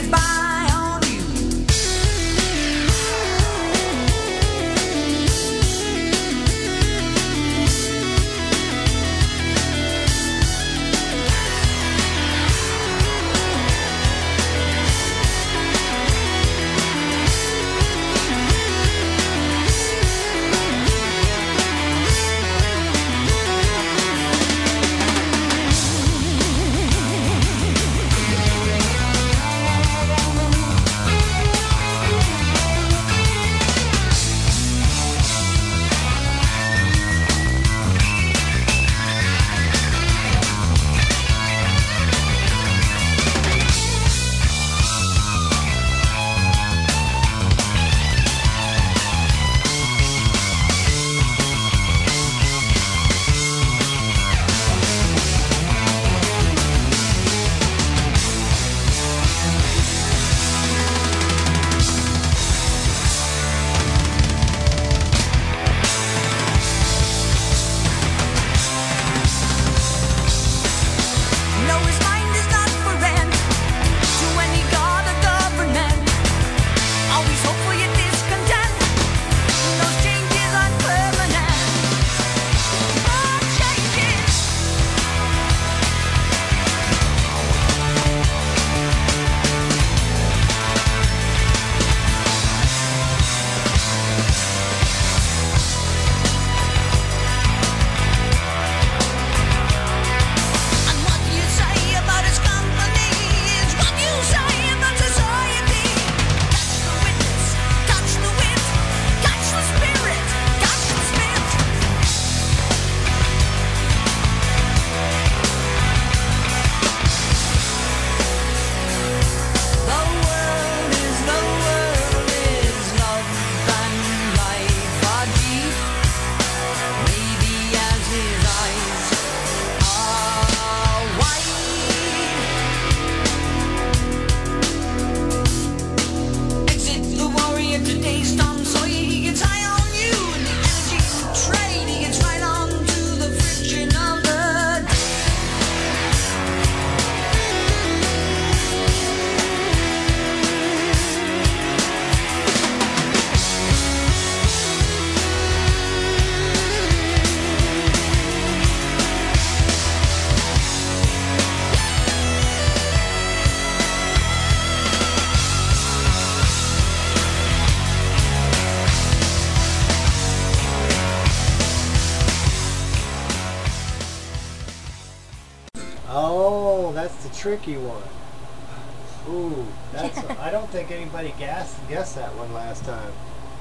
by on you. Oh, that's the tricky one. Ooh, that's I don't think anybody guessed that one last time.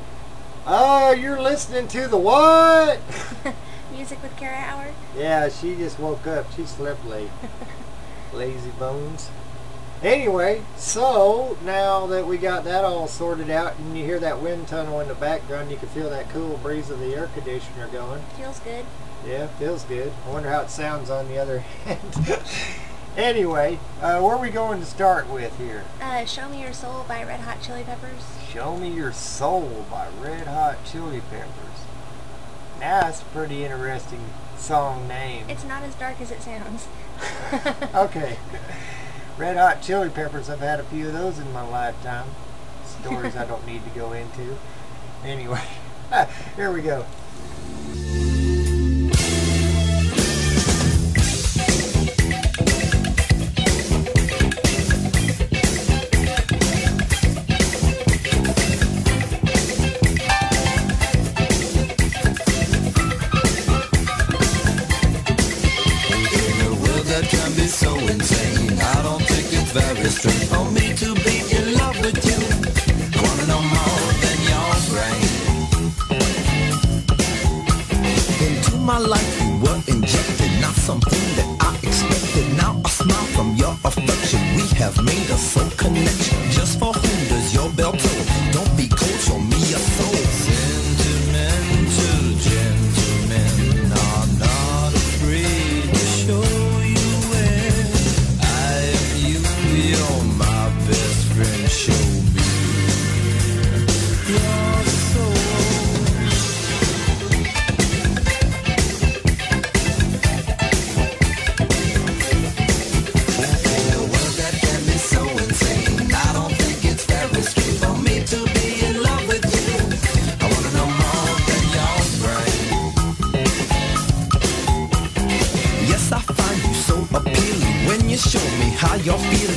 Oh, you're listening to the what? Music with Kara Howard? Yeah, she just woke up. She slept late. Lazy bones. Anyway, so now that we got that all sorted out and you hear that wind tunnel in the background, you can feel that cool breeze of the air conditioner going. Feels good. Yeah, feels good. I wonder how it sounds on the other end. Anyway, where are we going to start with here? Show Me Your Soul by Red Hot Chili Peppers. Show Me Your Soul by Red Hot Chili Peppers. Now that's a pretty interesting song name. It's not as dark as it sounds. Okay. Red Hot Chili Peppers, I've had a few of those in my lifetime. Stories I don't need to go into. Anyway, here we go. So insane, I don't think it's very strange for me to be in love with you. Wanna know more than your brain. Into my life you were injected, not something that I expected. Now a smile from your affection, we have made a soul connection. Just for whom does your bell toll? Don't be cold, show me your soul. Sentimental gentlemen are not afraid to show you. You're my best friend, show me your soul. In a world that can be so insane, I don't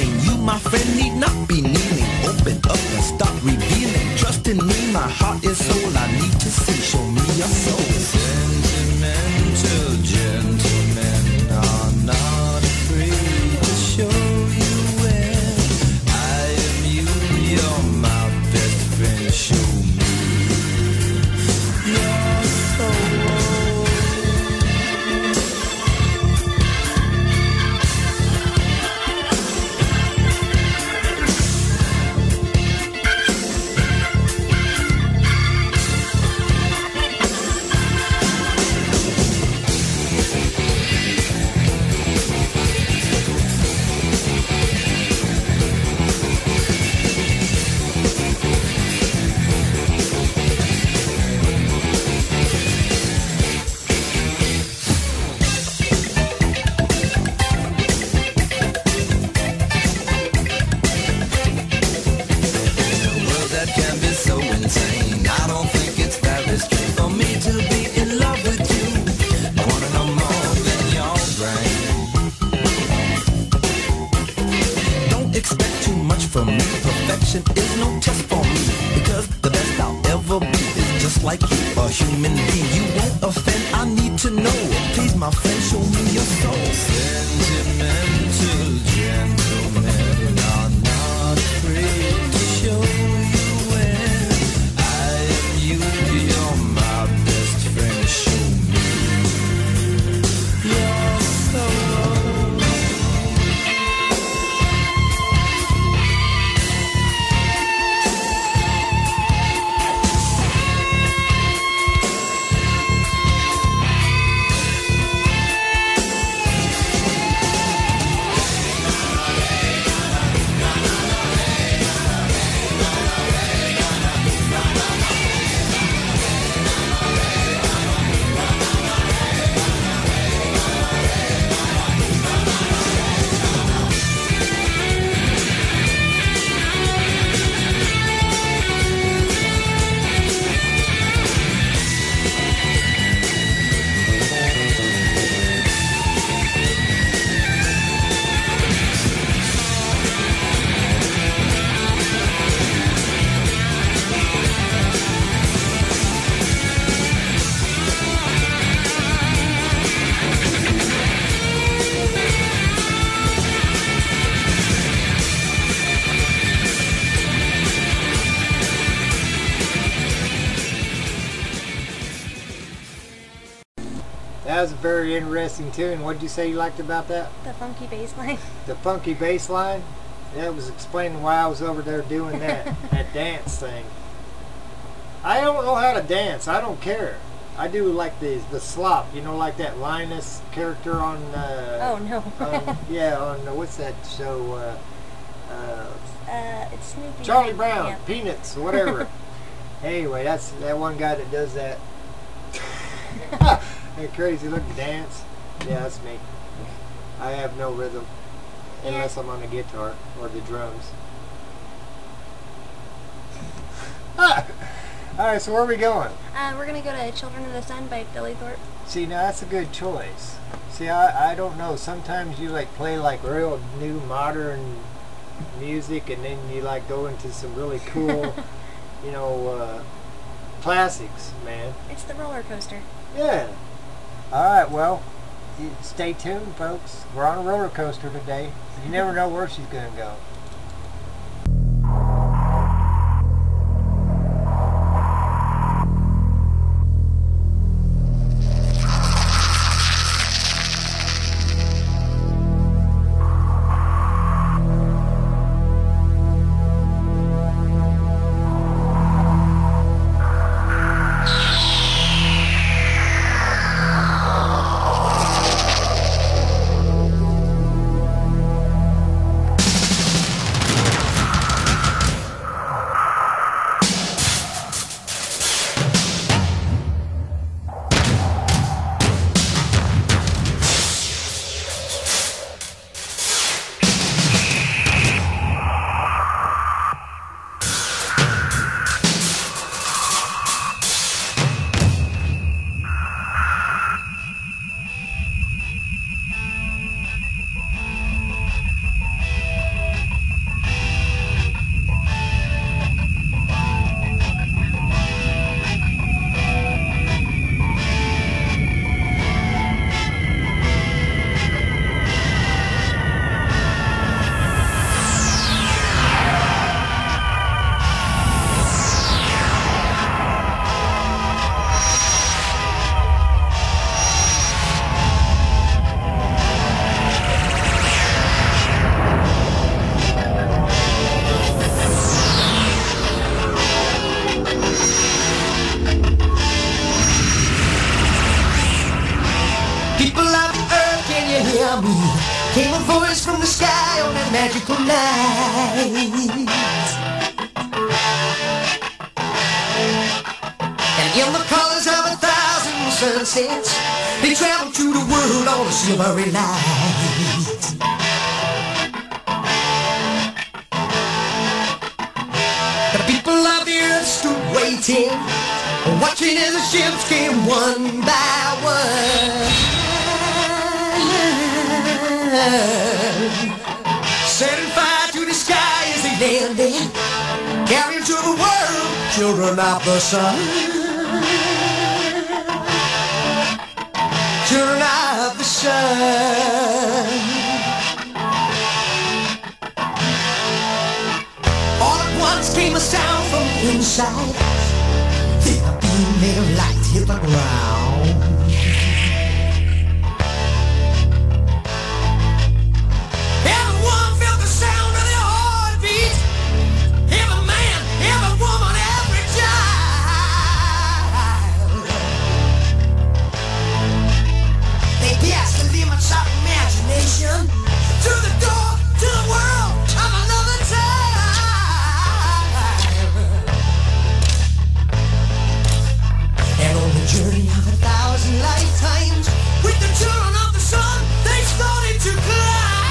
feeling. You, my friend, need not be kneeling. Open up and start revealing. Trust in me, my heart is soul. I need to see, show me your soul. Sentimental gentlemen are not afraid to show you where I am you, you're my best friend. Show me your soul. Perfection is no test for me, because the best I'll ever be is just like you, a human being. You won't offend, I need to know. Please, my friend, show me your soul. Sentimental gentlemen are not afraid to show you when I am you, you're my best friend. Show me your soul. That was a very interesting tune. What did you say you liked about that? The funky bass line. The funky bass line? Yeah, it was explaining why I was over there doing that, that dance thing. I don't know how to dance. I don't care. I do like the slop, you know, like that Linus character on... oh, no. yeah, on, what's that show? It's Snoopy. Charlie Brown, Yeah. Peanuts, whatever. Anyway, that's that one guy that does that. That crazy looking dance. Yeah, that's me. I have no rhythm unless I'm on the guitar or the drums. Alright, so where are we going? We're going to go to Children of the Sun by Billy Thorpe. See, now that's a good choice. See, I don't know. Sometimes you like play like real new modern music, and then you like go into some really cool, you know, classics, man. It's the roller coaster. Yeah. Alright, well, stay tuned, folks. We're on a roller coaster today. You never know where she's going to go. magical night. And in the colors of 1,000 sunsets, they travel through the world on a silvery light. The people of the earth stood waiting, watching as the ships came one by one, setting fire to the sky as they landed, carrying to the world children of the sun, children of the sun. All at once came a sound from inside, then a beam of light hit the ground. Everyone felt the sound of their heartbeat. Every man, every woman, every child. They passed the limits of imagination to the door to the world of another time. And on the journey of 1,000 lifetimes, with the children of the sun, they started to climb.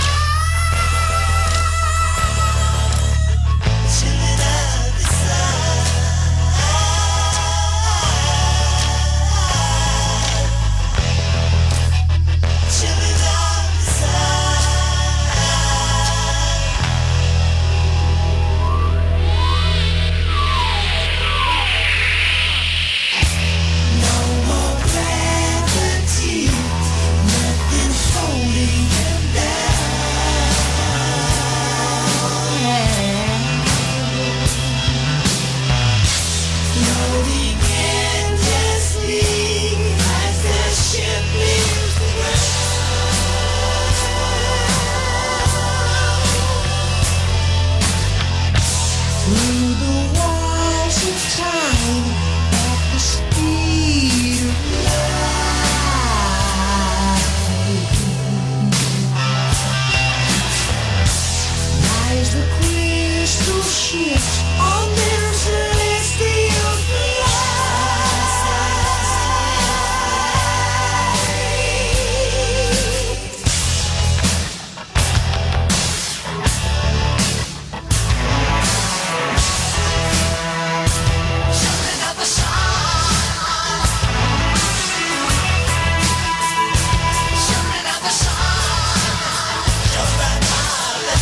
Children of the sun. Children of the sun. No more gravity, nothing holding them down. Floating endlessly as the ship leaves the ground. Through the walls of time, at the speed of light, lies the crystal ships on their celestial Children of the sun. Children of the sun. Children of the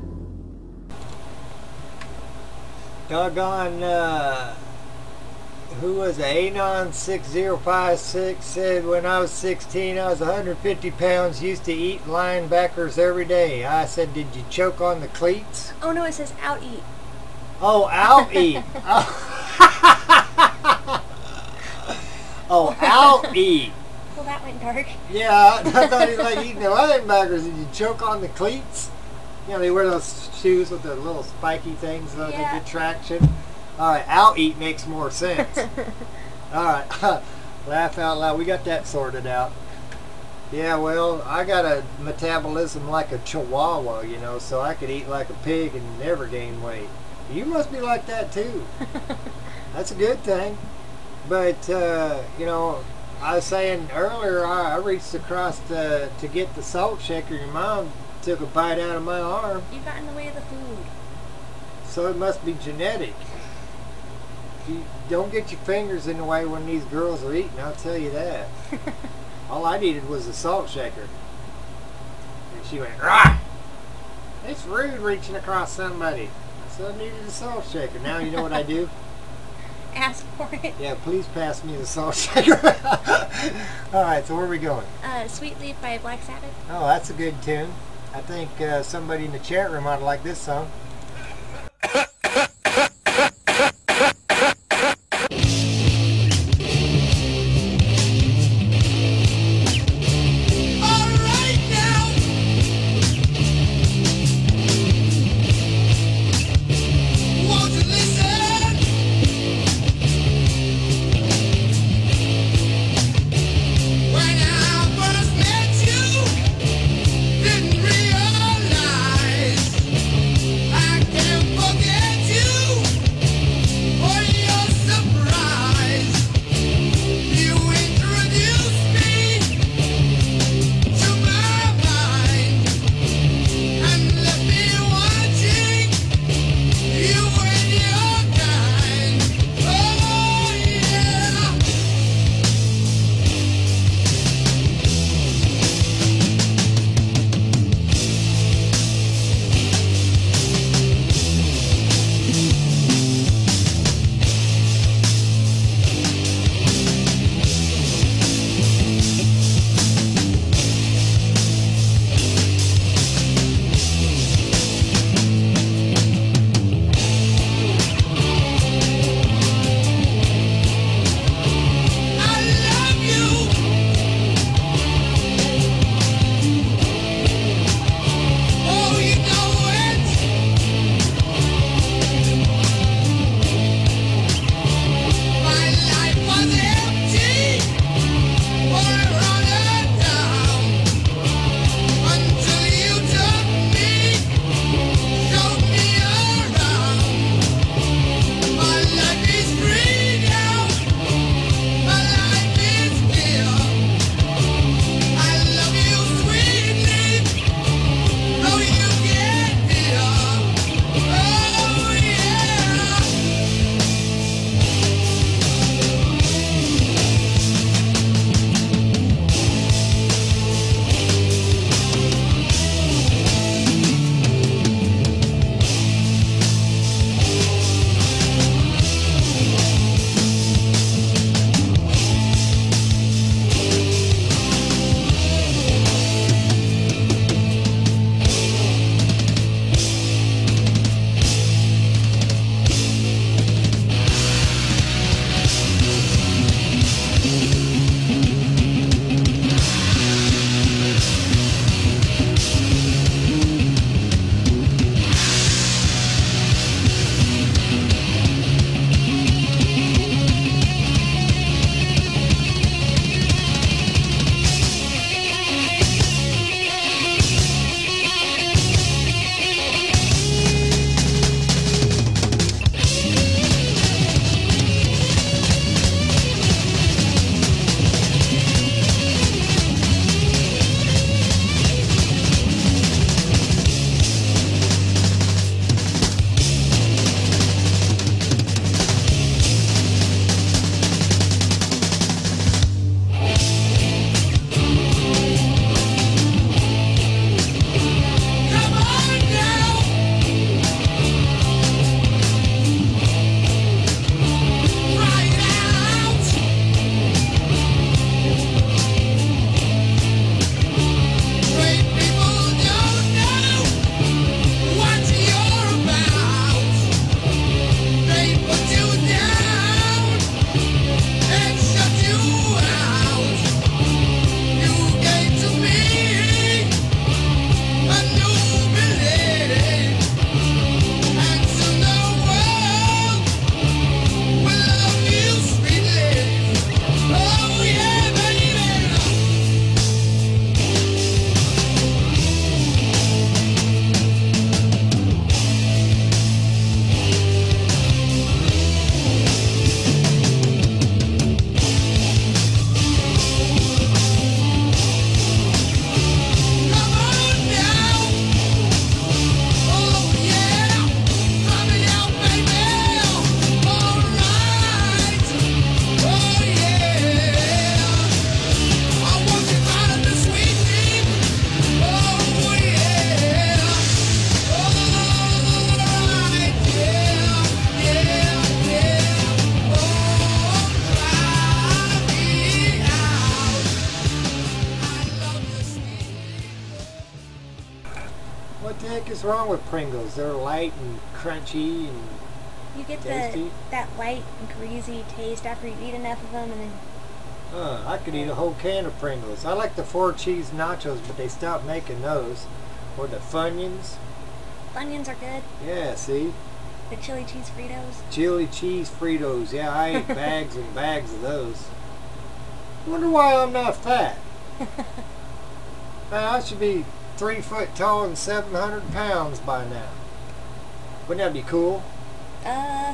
Doggone who was it? Anon6056 said, when I was 16, I was 150 pounds, used to eat linebackers every day. I said, did you choke on the cleats? Oh no, it says out eat. Oh, out eat. Oh, out eat. Well, that went dark. Yeah, I thought he was like eating the linebackers. Did you choke on the cleats? You know, they wear those shoes with the little spiky things so they get traction. All right, out eat makes more sense. All right, laugh out loud. We got that sorted out. Yeah, well, I got a metabolism like a chihuahua, you know, so I could eat like a pig and never gain weight. You must be like that too. That's a good thing. But, you know, I was saying earlier, I reached across to get the salt shaker. Your mom took a bite out of my arm. You got in the way of the food. So it must be genetic. You don't get your fingers in the way when these girls are eating, I'll tell you that. All I needed was a salt shaker. And she went, rah! It's rude reaching across somebody. I said I needed a salt shaker. Now you know what I do? Ask for it. Yeah, please pass me the salt shaker. Alright, so where are we going? Sweet Leaf by Black Sabbath. Oh, that's a good tune. I think somebody in the chat room ought to like this song. I What the heck is wrong with Pringles? They're light and crunchy and You get tasty. that light, greasy taste after you eat enough of them, and then I could eat a whole can of Pringles. I like the 4 cheese nachos, but they stopped making those. Or the Funyuns. Funyuns are good. Yeah, see? The chili cheese Fritos. Chili cheese Fritos. Yeah, I ate bags and bags of those. Wonder why I'm not fat. Man, I should be 3 foot tall and 700 pounds by now. Wouldn't that be cool? I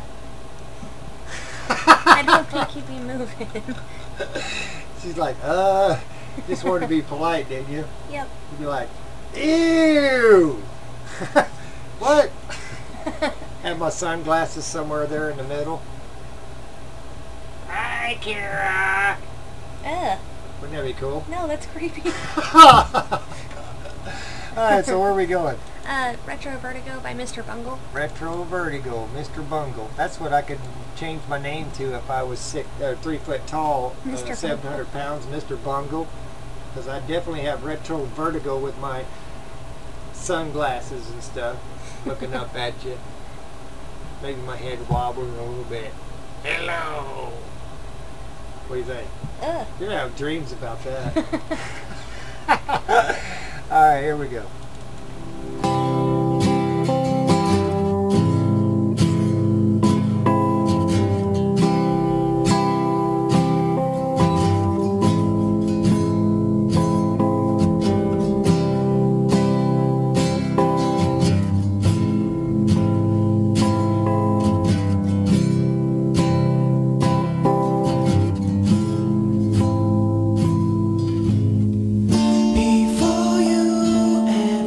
don't think you'd be moving. She's like, just wanted to be polite, didn't you? Yep. You'd be like, ew! What? Have my sunglasses somewhere there in the middle. Hi, Kira! Wouldn't that be cool? No, that's creepy. Alright, so where are we going? Retro Vertigo by Mr. Bungle. Retro Vertigo, Mr. Bungle. That's what I could change my name to if I was 3 foot tall, Mr. 700 pounds, Mr. Bungle. Because I definitely have retro vertigo with my sunglasses and stuff, looking up at you. Maybe my head wobbling a little bit. Hello! What do you think? You're gonna have dreams about that. Alright, here we go. Before you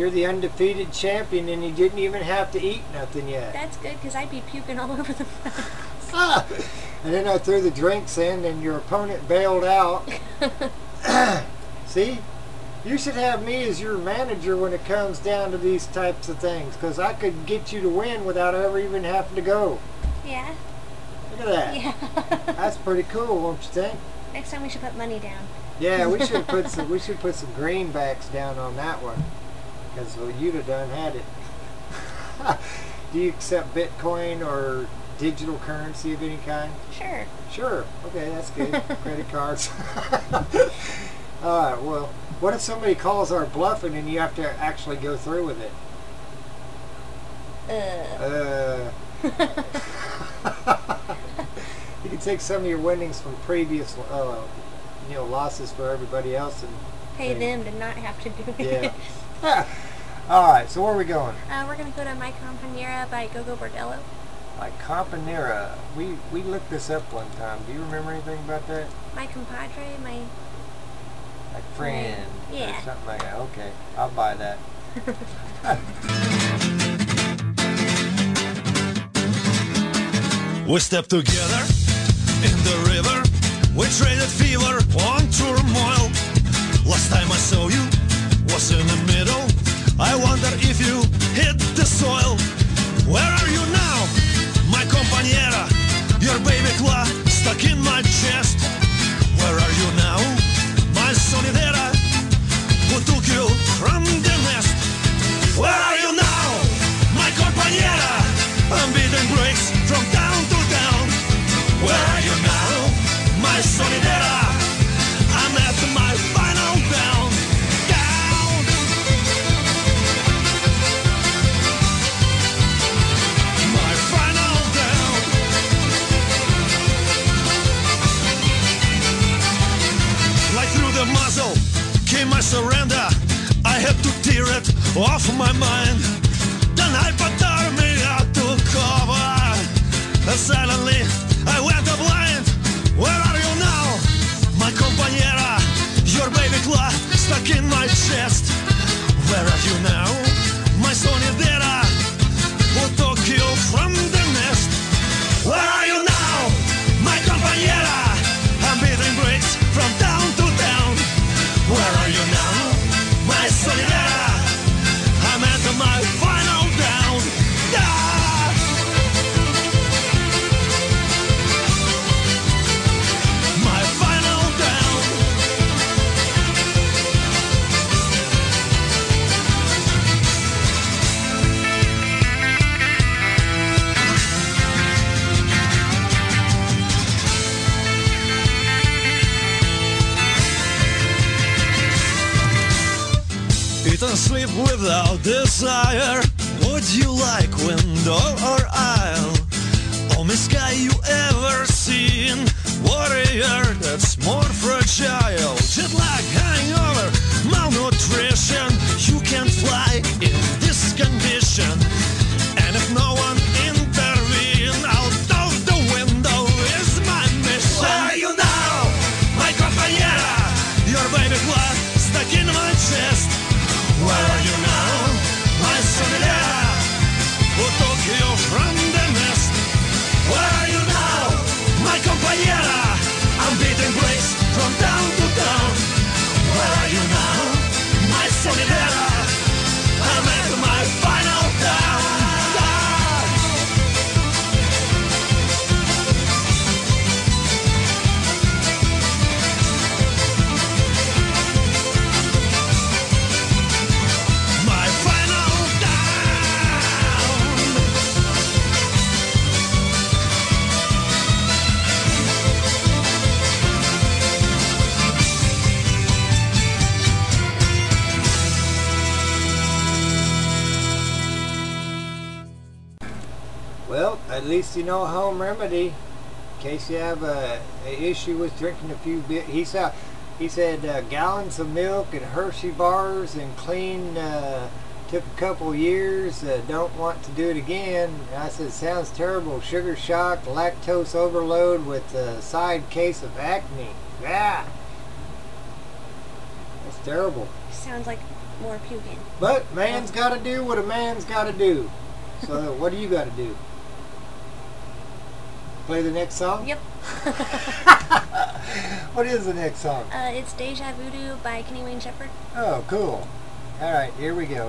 You're the undefeated champion, and you didn't even have to eat nothing yet. That's good, because I'd be puking all over the place. And then I threw the drinks in, and your opponent bailed out. See? You should have me as your manager when it comes down to these types of things, because I could get you to win without ever even having to go. Yeah. Look at that. Yeah. That's pretty cool, don't you think? Next time we should put money down. Yeah, we should put some greenbacks down on that one, because you'd have done had it. Do you accept Bitcoin or digital currency of any kind? Sure. Sure. Okay, that's good. Credit cards. All right. Well, what if somebody calls our bluffing and you have to actually go through with it? You can take some of your winnings from previous, losses for everybody else and pay them to not have to do it. Yeah. All right. So where are we going? We're gonna go to My Compañera by Gogo Bordello. My Compañera. We looked this up one time. Do you remember anything about that? My compadre, my friend. Yeah. Or something like that. Okay. I'll buy that. We stepped together in the river. We traded fever on turmoil. Last time I saw you was in the middle. I wonder if you hit the soil. Where are you now, my compañera? Your baby claw stuck in my chest. Where are you now, my sonidera? Who took you from the nest? Where are you now, my compañera? I'm beating breaks from town to town. Where are you now, my sonidera? I'm at my final down. My final down. Like through the muzzle came my surrender. I had to tear it off my mind. Then I put me out to cover. And suddenly I went blind. Where are you now, my compañera? Your baby claw stuck in my chest. Where are you now, my sonidera? Who took you from the nest? Where are you now, my compañera? I'm beating breaks from town to town. Where are you now, my sonidera? I'm at my final down. Ah! My final down. Eat and sleep without desire. Would you like window or aisle? Only sky you ever seen. Warrior that's more fragile. Jet lag, hangover, malnutrition. You can't fly in this condition. And if no one intervene, out of the window is my mission. Where are you now, my compañera? Your baby claw stuck in my chest. Where are you now, my sonidera? Who took you from the nest? Where are you now, my compañera? I'm beating breaks from town to town. Where are you now, my sonidera? I'm at my final down. My final down. Well, at least you know a home remedy in case you have a issue with drinking a few bit. He said gallons of milk and Hershey bars and clean took a couple years. Don't want to do it again. And I said, sounds terrible. Sugar shock, lactose overload with a side case of acne. Yeah, that's terrible. Sounds like more puking. But man's got to do what a man's got to do. So what do you got to do? Play the next song? Yep. What is the next song? It's Deja Voodoo by Kenny Wayne Shepherd. Oh, cool. All right, here we go.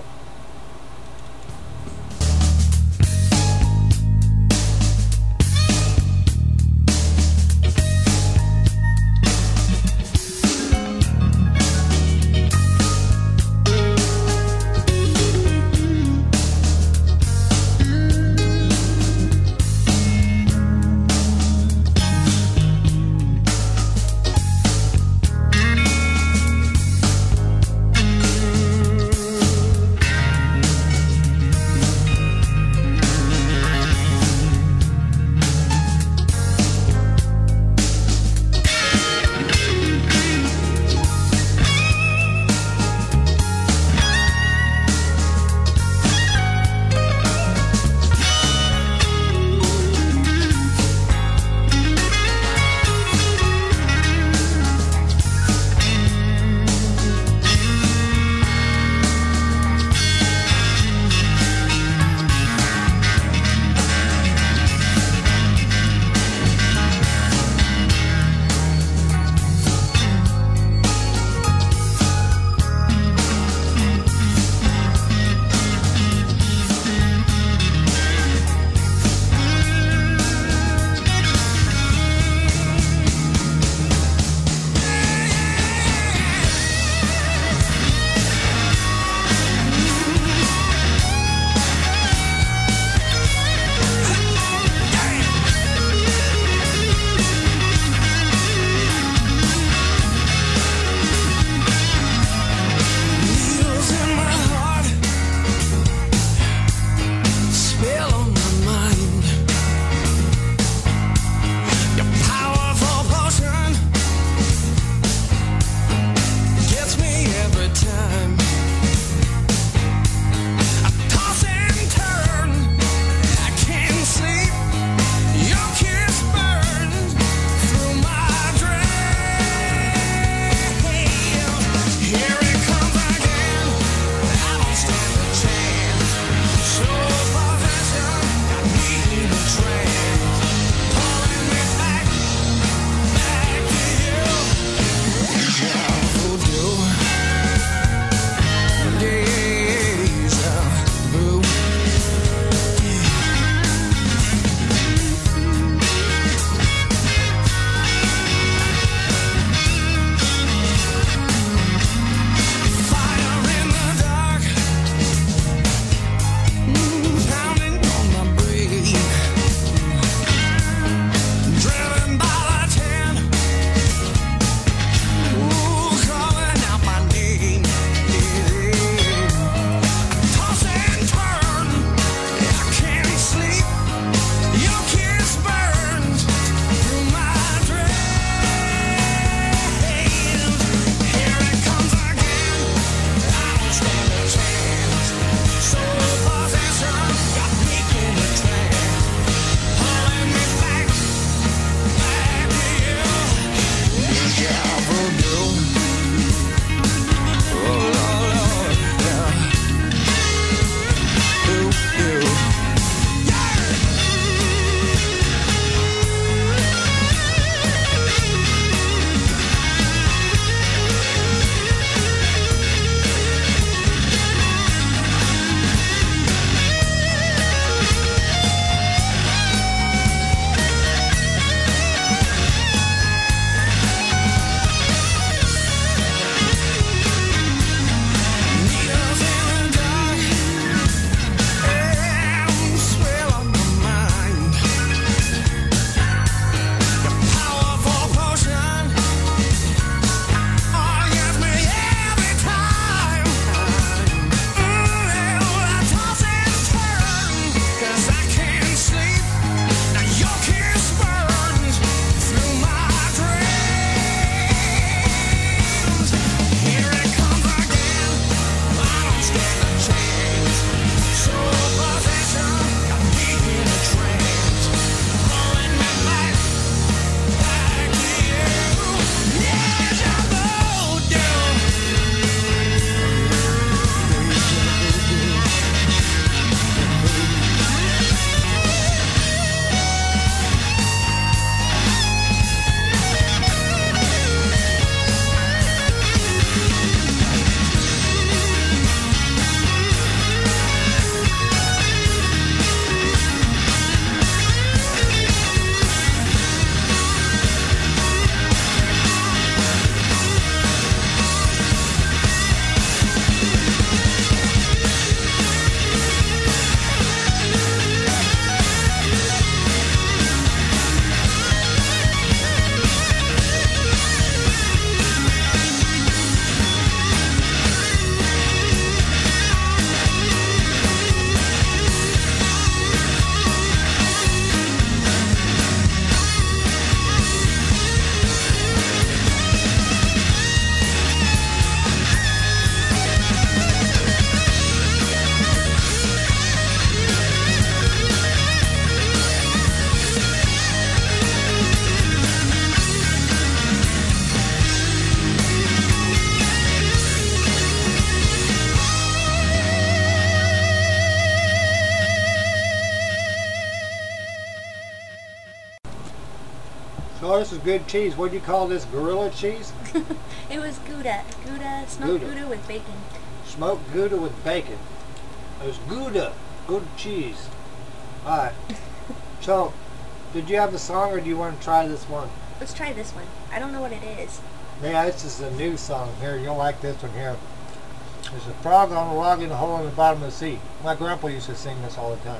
So this is good cheese. What do you call this? Gorilla cheese? It was Gouda. Smoked Gouda with bacon. Smoked Gouda with bacon. It was Gouda. Gouda cheese. Alright. So, did you have the song or do you want to try this one? Let's try this one. I don't know what it is. Yeah, this is a new song here. You'll like this one here. There's a frog on a log in a hole in the bottom of the sea. My grandpa used to sing this all the time.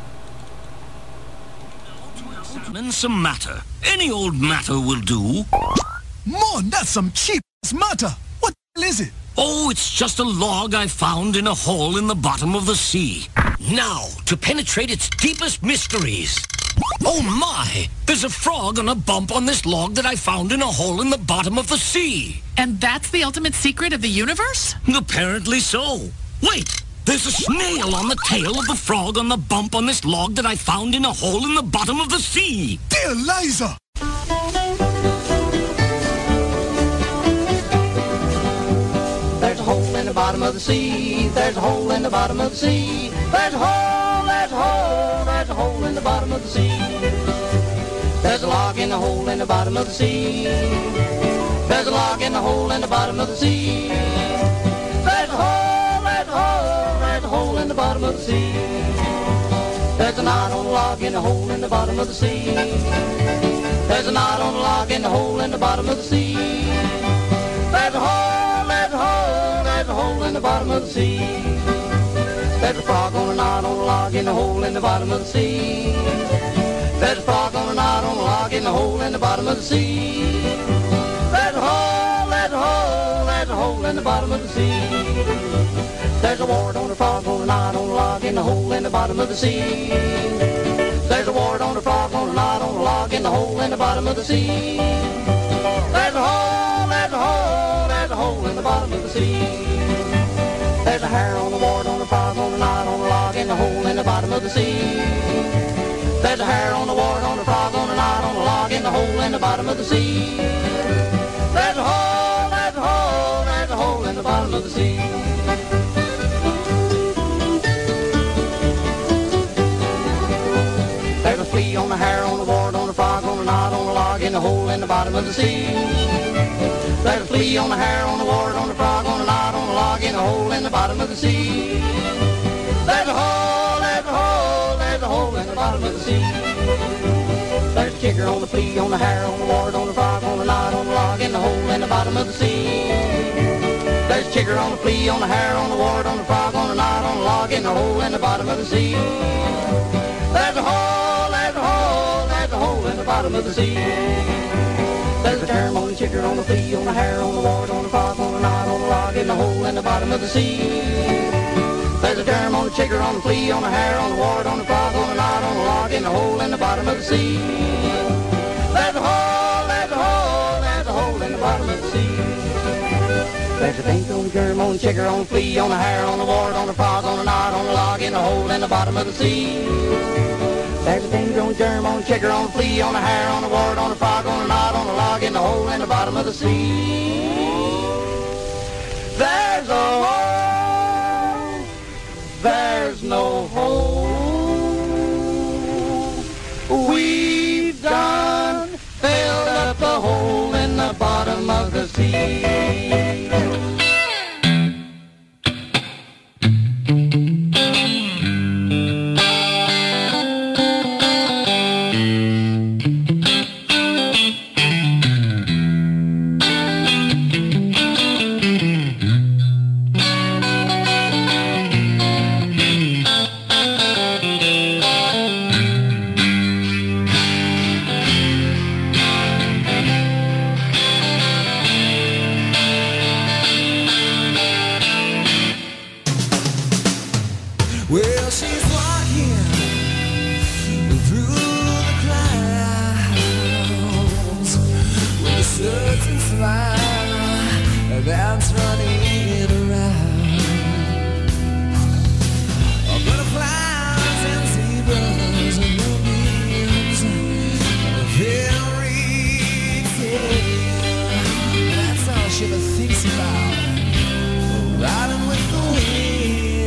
And some matter. Any old matter will do. Mon, that's some cheap matter. What the hell is it? Oh, it's just a log I found in a hole in the bottom of the sea. Now, to penetrate its deepest mysteries. Oh my! There's a frog on a bump on this log that I found in a hole in the bottom of the sea. And that's the ultimate secret of the universe? Apparently so. Wait! There's a snail on the tail of the frog on the bump on this log that I found in a hole in the bottom of the sea. Dear Liza! There's a hole in the bottom of the sea. There's a hole in the bottom of the sea. There's a hole, there's a hole, there's a hole in the bottom of the sea. There's a log in the hole in the bottom of the sea. There's a log in the hole in the bottom of the sea. There's a hole, there's a hole, there's a hole in the bottom of the sea. There's a knot on a log in the hole in the bottom of the sea. There's a knot on a log in the hole in the bottom of the sea. There's a hole, there's a hole, there's a hole in the bottom of the sea. There's a frog on a knot on a log in the hole in the bottom of the sea. There's a frog on a knot on a log in the hole in the bottom of the sea. There's a hole, there's a hole, there's a hole in the bottom of the sea. There's a wart on a frog on a knot on a log in the hole in the bottom of the sea. There's a wart on a frog on a knot on a log in the hole in the bottom of the sea. There's a hole, there's a hole, there's a hole in the bottom of the sea. There's a hair on the wart on a frog on a knot on a log in the hole in the bottom of the sea. There's a hair on the wart on a frog on a knot on a log in the hole in the bottom of the sea. There's a hole, there's a hole, there's a hole in the bottom of the sea. There's a flea on a hair on a wart on a frog on a knot on a log in the hole in the bottom of the sea. There's a flea on a hair on a wart on a frog on a knot on a log in a hole in the bottom of the sea. There's a hole, there's a hole, there's a hole in the bottom of the sea. There's a kicker on the flea on the hair on the wart on the frog on a knot on a log in the hole in the bottom of the sea. There's a kicker on the flea on the hair on the wart on the frog on a knot on a log in the hole in the bottom of the sea. There's a hole, there's a hole, there's a hole in the bottom of the sea. There's a term on the chicker on the flea on the hair on the wart on the frog on a knot on a log in the hole in the bottom of the sea. There's a term on the chicker on the flea on the hair on the wart on the frog on a knot on a log in the hole in the bottom of the sea. There's a hole, there's a hole, there's a hole in the bottom of the sea. There's a dink on the germ on the chicker on the flea on the hair on the wart on the frog on a knot on a log in the hole in the bottom of the sea. There's a danger on the germ on the chicker on the flea on the hair on the wart on the frog on a knot on a log in the hole in the bottom of the sea. There's a hole, there's no hole. We've done filled up the hole in the bottom of the sea. Well, she's walking through the clouds with a certain smile that's running around. Butterflies and zebras and moonbeams and a fairy tale. That's all she ever thinks about, riding with the wind.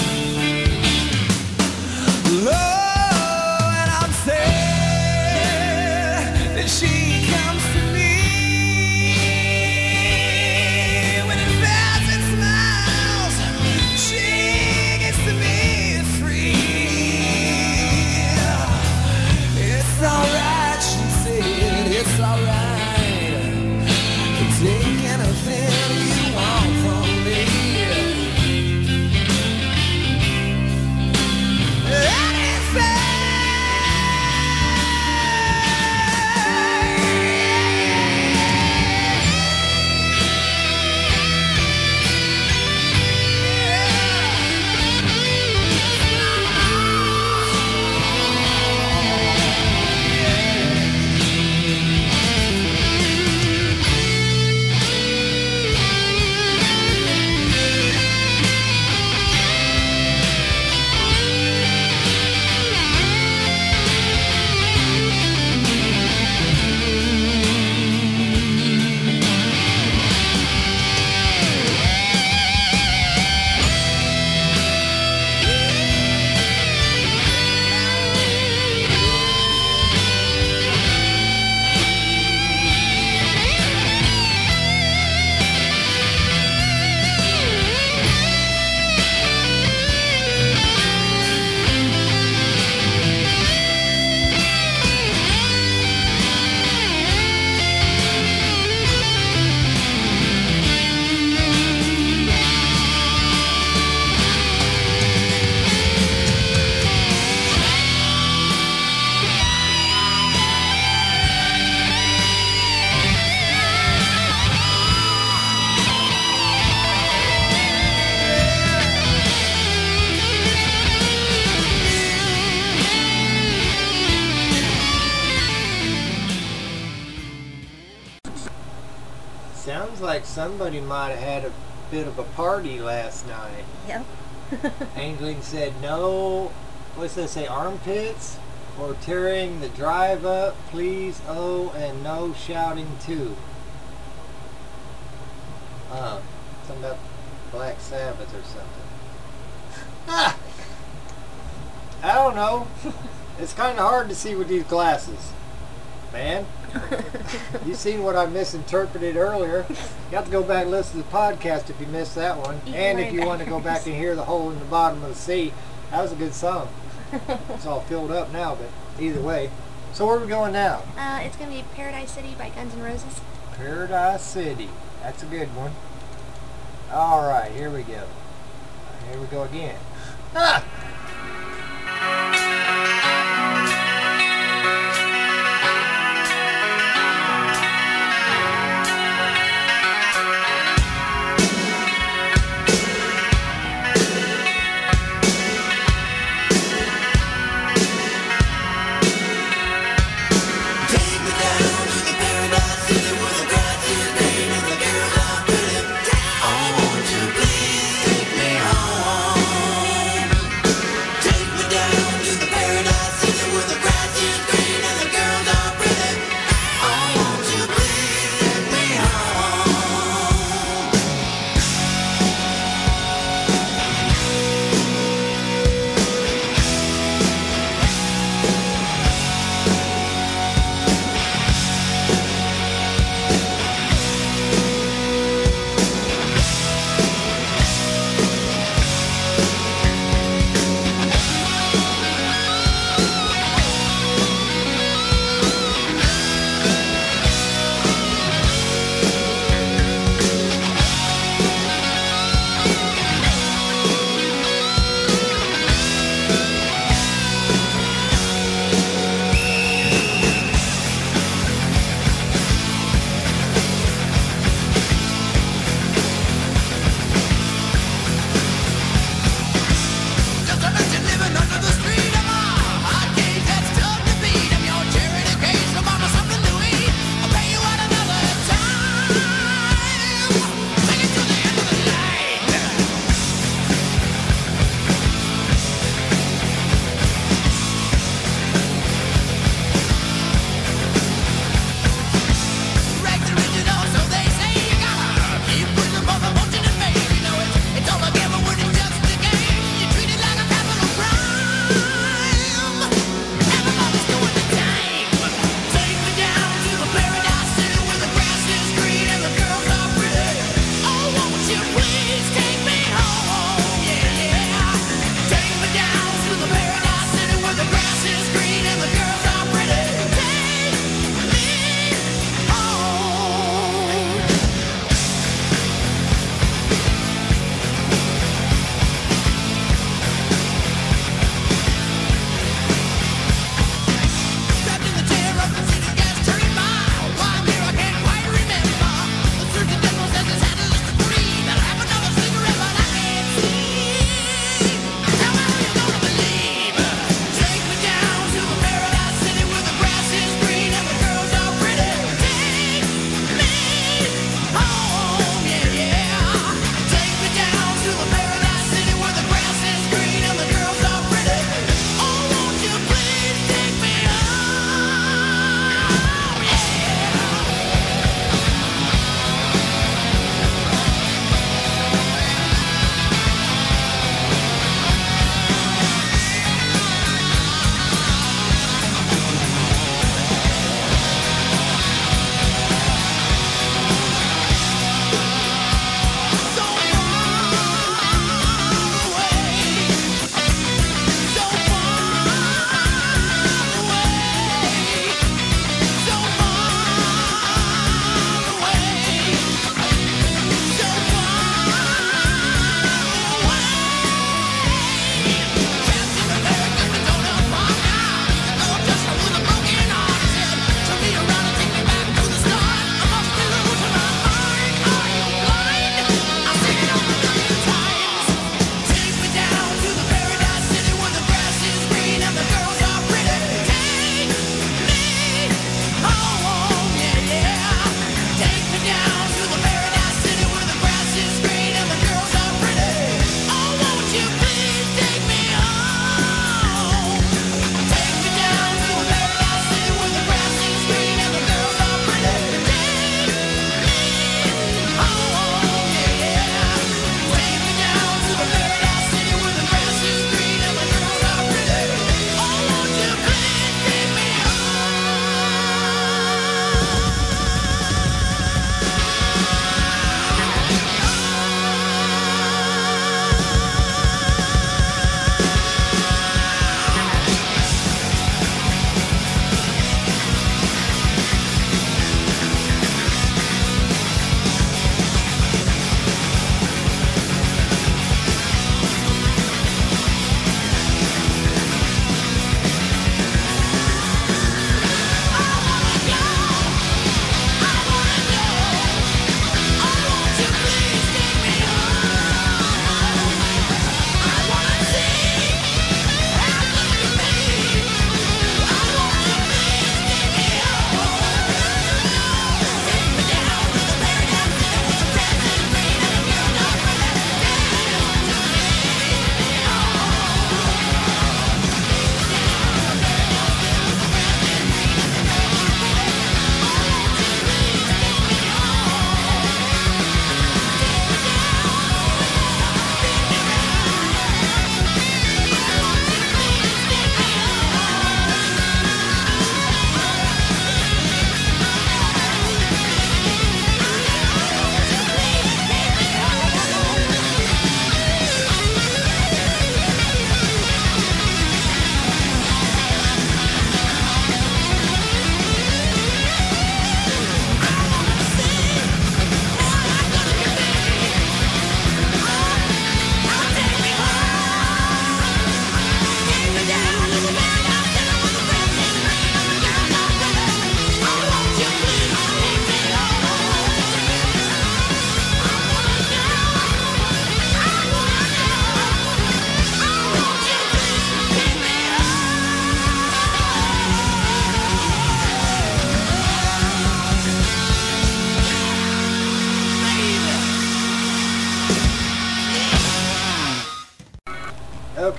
Love, and I'm saying like somebody might have had a bit of a party last night. Yep. Angling said no, what's that say, armpits? Or tearing the drive up, please, oh, and no shouting too. Something about Black Sabbath or something. Ah! I don't know. It's kind of hard to see with these glasses, man. You seen what I misinterpreted earlier. You have to go back and listen to the podcast if you missed that one. And if you want to go back and hear The Hole in the Bottom of the Sea, that was a good song. It's all filled up now, but either way. So where are we going now? It's going to be Paradise City by Guns N' Roses. Paradise City. That's a good one. All right, here we go. Here we go again. Ah!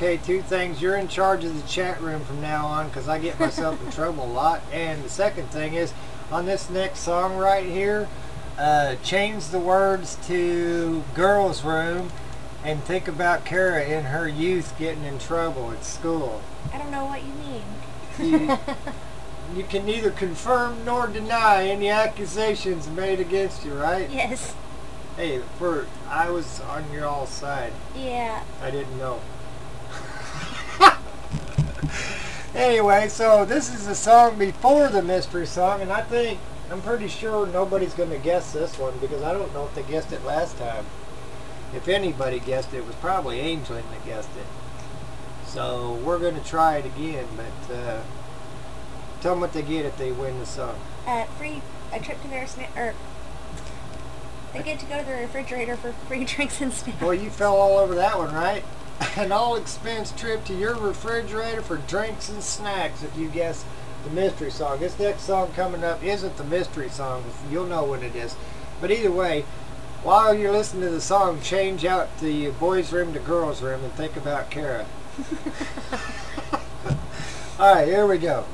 Okay, two things. You're in charge of the chat room from now on because I get myself in trouble a lot. And the second thing is, on this next song right here, change the words to Girls Room and think about Kara in her youth getting in trouble at school. I don't know what you mean. You can neither confirm nor deny any accusations made against you, right? Yes. Hey, I was on your all side. Yeah. I didn't know. Anyway, so this is a song before the mystery song, and I'm pretty sure nobody's going to guess this one because I don't know if they guessed it last time. If anybody guessed it, it was probably Angelin that guessed it. So we're going to try it again, but tell them what they get if they win the song. A trip to their they get to go to the refrigerator for free drinks and snacks. Well, you fell all over that one, right? An all-expense trip to your refrigerator for drinks and snacks if you guess the mystery song. This next song coming up isn't the mystery song. You'll know when it is. But either way, while you're listening to the song, change out the boys' room to girls' room and think about Kara. Alright, here we go.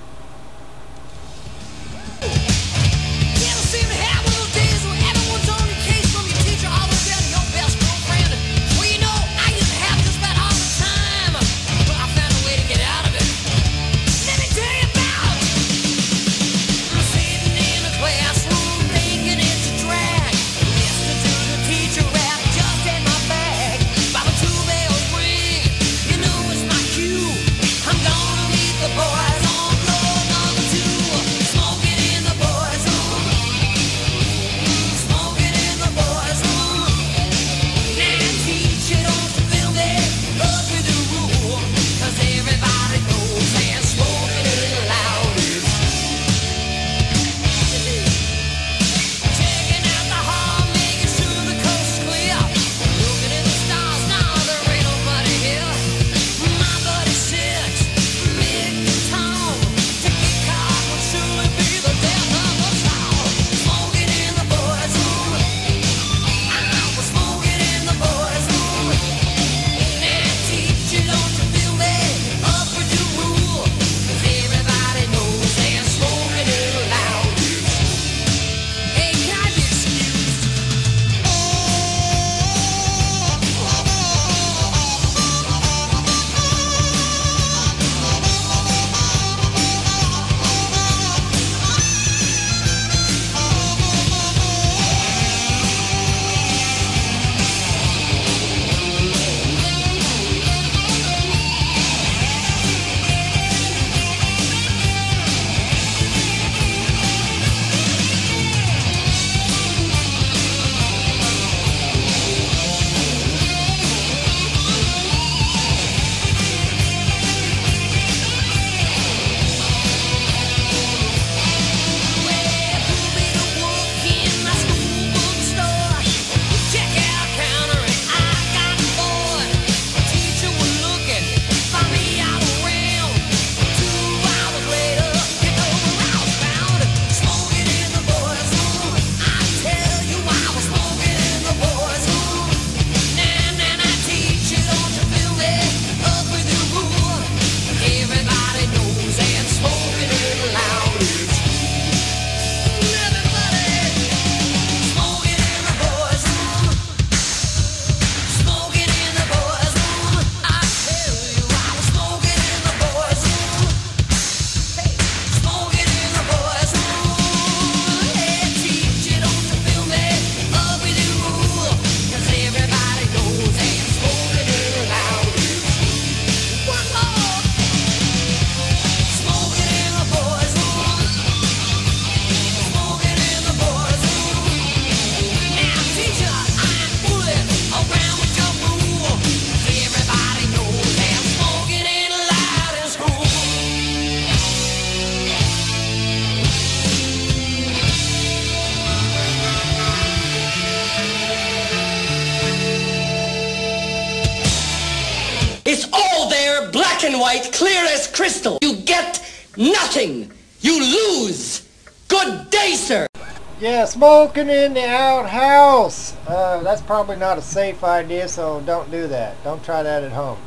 and white, clear as crystal. You get nothing. You lose. Good day, sir. Yeah, smoking in the outhouse. That's probably not a safe idea, so don't do that. Don't try that at home.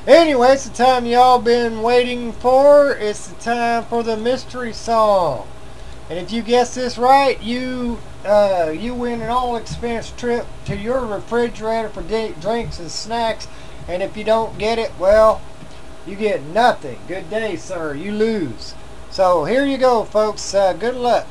Anyway, it's the time y'all been waiting for. It's the time for the mystery song. And if you guess this right, you win an all-expense trip to your refrigerator for drinks and snacks. And if you don't get it, well, you get nothing. Good day, sir. You lose. So here you go, folks. Good luck.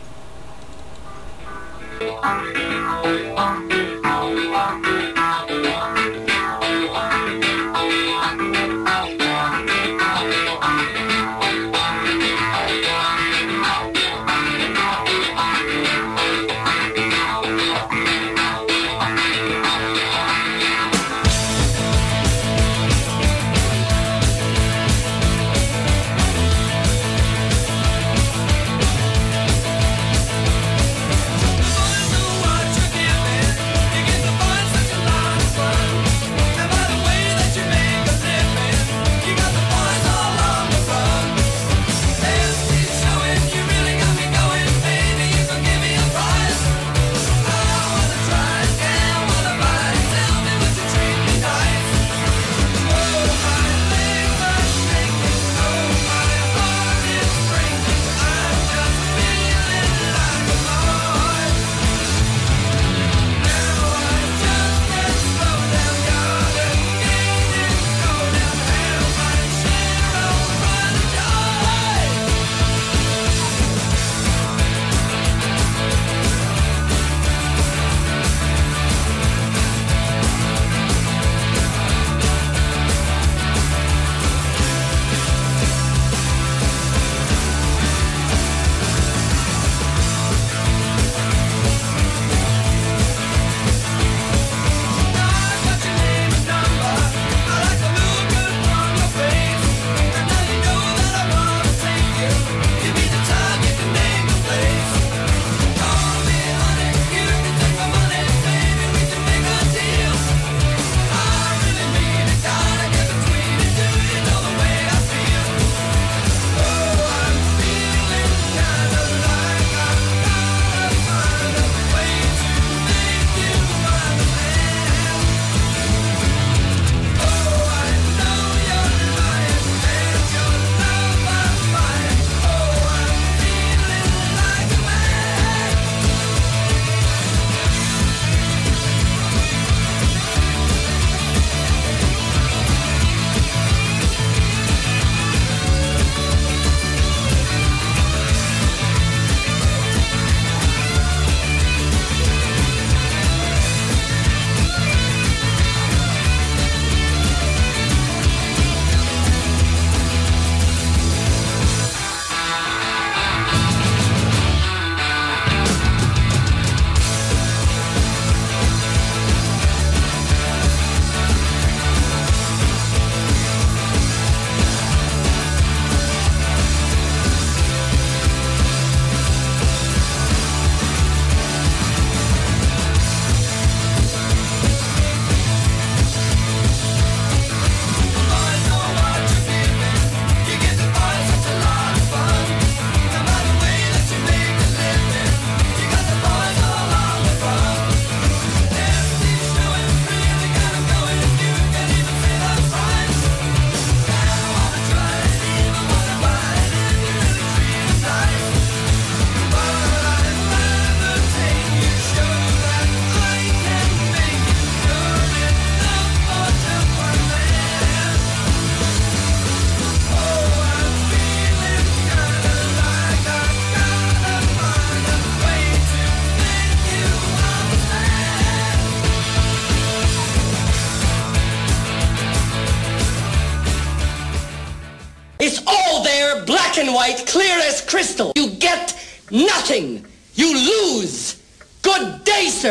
black and white, clear as crystal. You get nothing. You lose. Good day, sir.